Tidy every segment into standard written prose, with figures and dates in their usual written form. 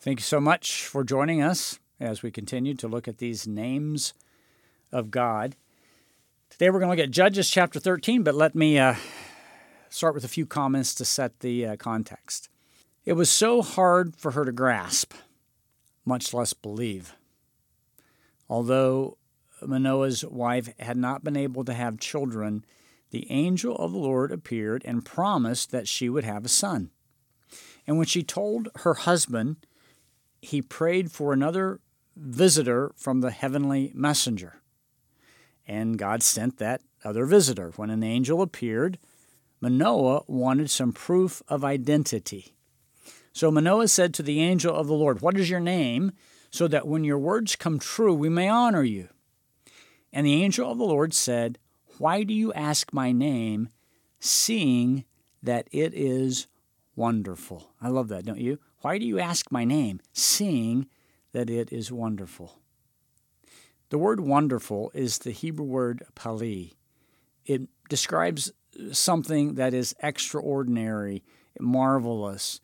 Thank you so much for joining us as we continue to look at these names of God. Today we're going to look at Judges chapter 13, but let me start with a few comments to set the context. It was so hard for her to grasp, much less believe. Although Manoah's wife had not been able to have children, the angel of the Lord appeared and promised that she would have a son. And when she told her husband, he prayed for another visitor from the heavenly messenger. And God sent that other visitor. When an angel appeared, Manoah wanted some proof of identity. So Manoah said to the angel of the Lord, "What is your name, so that when your words come true, we may honor you?" And the angel of the Lord said, "Why do you ask my name, seeing that it is wonderful?" I love that, don't you? Why do you ask my name, seeing that it is wonderful? The word wonderful is the Hebrew word pali. It describes something that is extraordinary, marvelous,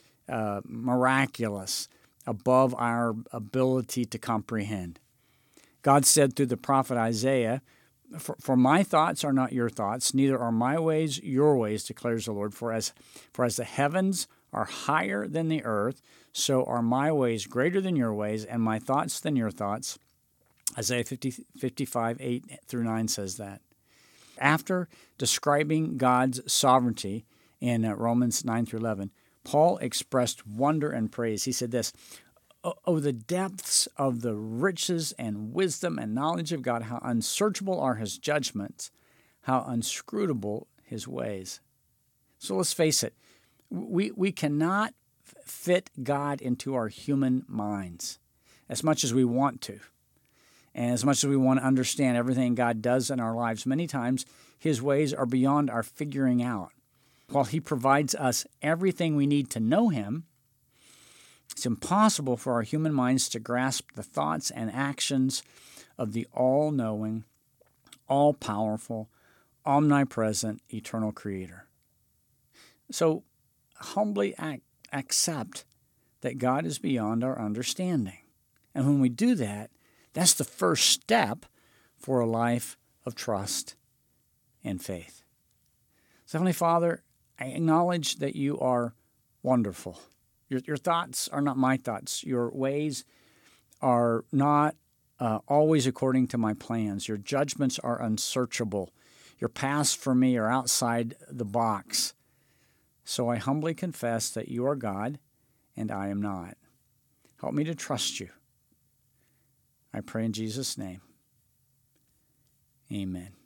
miraculous, above our ability to comprehend. God said through the prophet Isaiah, For my thoughts are not your thoughts, neither are my ways your ways, declares the Lord. For as the heavens are higher than the earth, so are my ways greater than your ways, and my thoughts than your thoughts. Isaiah 55, 8 through 9 says that. After describing God's sovereignty in Romans 9 through 11, Paul expressed wonder and praise. He said this, "Oh, the depths of the riches and wisdom and knowledge of God, how unsearchable are his judgments, how inscrutable his ways." So let's face it, we cannot fit God into our human minds as much as we want to. And as much as we want to understand everything God does in our lives, many times his ways are beyond our figuring out. While he provides us everything we need to know him, it's impossible for our human minds to grasp the thoughts and actions of the all-knowing, all-powerful, omnipresent, eternal Creator. So humbly accept that God is beyond our understanding. And when we do that, that's the first step for a life of trust and faith. So, Heavenly Father, I acknowledge that you are wonderful. Your thoughts are not my thoughts. Your ways are not always according to my plans. Your judgments are unsearchable. Your paths for me are outside the box. So I humbly confess that you are God and I am not. Help me to trust you. I pray in Jesus' name. Amen.